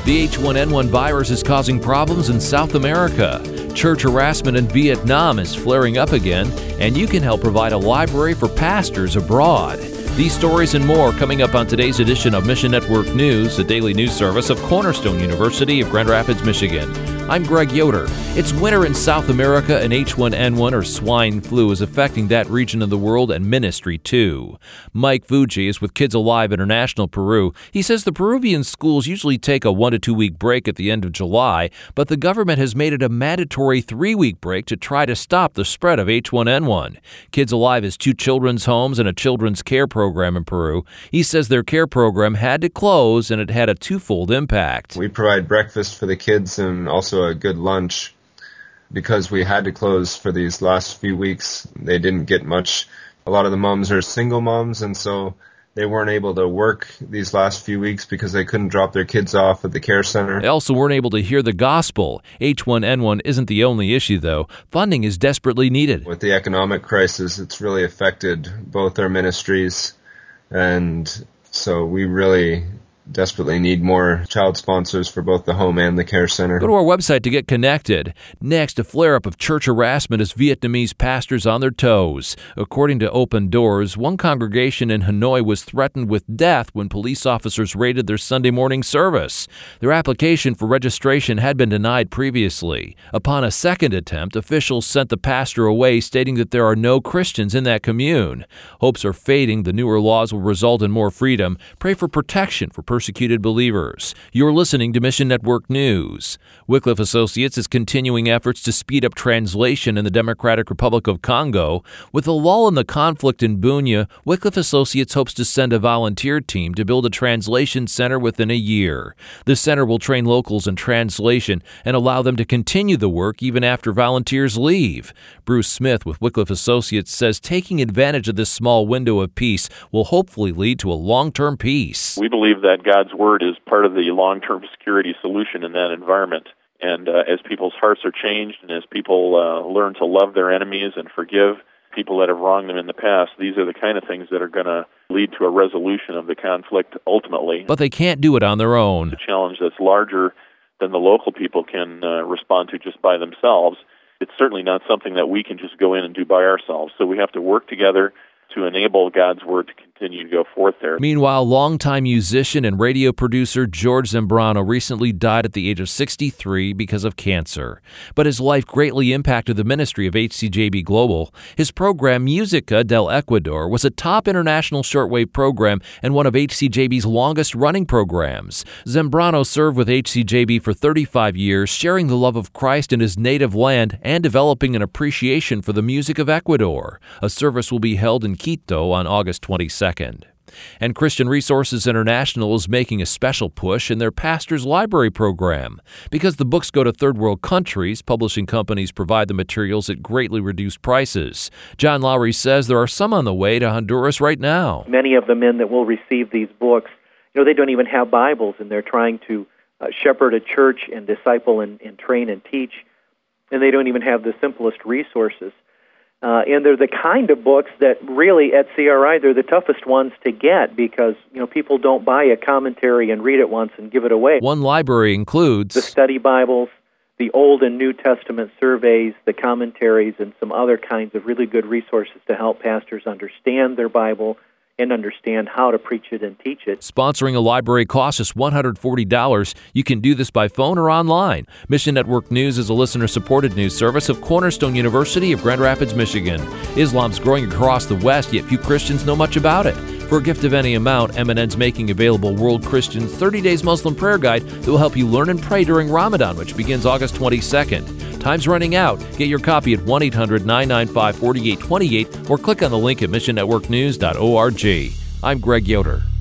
The H1N1 virus is causing problems in South America. Church harassment in Vietnam is flaring up again, and you can help provide a library for pastors abroad. These stories and more coming up on today's edition of Mission Network News, the daily news service of Cornerstone University of Grand Rapids, Michigan. I'm Greg Yoder. It's winter in South America, and H1N1 or swine flu is affecting that region of the world and ministry too. Mike Fuji is with Kids Alive International Peru. He says the Peruvian schools usually take a 1 to 2 week break at the end of July, but the government has made it a mandatory 3-week break to try to stop the spread of H1N1. Kids Alive has 2 children's homes and a children's care program in Peru. He says their care program had to close, and it had a twofold impact. We provide breakfast for the kids and also a good lunch. Because we had to close for these last few weeks, they didn't get much. A lot of the moms are single moms, and so they weren't able to work these last few weeks because they couldn't drop their kids off at the care center. They also weren't able to hear the gospel. H1N1 isn't the only issue, though. Funding is desperately needed. With the economic crisis, it's really affected both our ministries, and so we really desperately need more child sponsors for both the home and the care center. Go to our website to get connected. Next, a flare-up of church harassment as Vietnamese pastors on their toes. According to Open Doors, one congregation in Hanoi was threatened with death when police officers raided their Sunday morning service. Their application for registration had been denied previously. Upon a second attempt, officials sent the pastor away, stating that there are no Christians in that commune. Hopes are fading. The newer laws will result in more freedom. Pray for protection for persecuted believers. You're listening to Mission Network News. Wycliffe Associates is continuing efforts to speed up translation in the Democratic Republic of Congo. With a lull in the conflict in Bunia, Wycliffe Associates hopes to send a volunteer team to build a translation center within a year. The center will train locals in translation and allow them to continue the work even after volunteers leave. Bruce Smith with Wycliffe Associates says taking advantage of this small window of peace will hopefully lead to a long-term peace. We believe that God's Word is part of the long-term security solution in that environment. And as people's hearts are changed and as people learn to love their enemies and forgive people that have wronged them in the past, these are the kind of things that are going to lead to a resolution of the conflict ultimately. But they can't do it on their own. A challenge that's larger than the local people can respond to just by themselves. It's certainly not something that we can just go in and do by ourselves. So we have to work together to enable God's Word to continue to go forth there. Meanwhile, longtime musician and radio producer George Zambrano recently died at the age of 63 because of cancer. But his life greatly impacted the ministry of HCJB Global. His program, Musica del Ecuador, was a top international shortwave program and one of HCJB's longest-running programs. Zambrano served with HCJB for 35 years, sharing the love of Christ in his native land and developing an appreciation for the music of Ecuador. A service will be held in Quito on August 22nd. And Christian Resources International is making a special push in their Pastor's Library program. Because the books go to third world countries, publishing companies provide the materials at greatly reduced prices. John Lowry says there are some on the way to Honduras right now. Many of the men that will receive these books, they don't even have Bibles, and they're trying to shepherd a church and disciple and train and teach, and they don't even have the simplest resources. And they're the kind of books that really at CRI, they're the toughest ones to get because, people don't buy a commentary and read it once and give it away. One library includes the study Bibles, the Old and New Testament surveys, the commentaries, and some other kinds of really good resources to help pastors understand their Bible and understand how to preach it and teach it. Sponsoring a library costs us $140. You can do this by phone or online. Mission Network News is a listener-supported news service of Cornerstone University of Grand Rapids, Michigan. Islam's growing across the West, yet few Christians know much about it. For a gift of any amount, M&N's making available World Christian's 30 Days Muslim Prayer Guide that will help you learn and pray during Ramadan, which begins August 22nd. Time's running out. Get your copy at 1-800-995-4828 or click on the link at missionnetworknews.org. I'm Greg Yoder.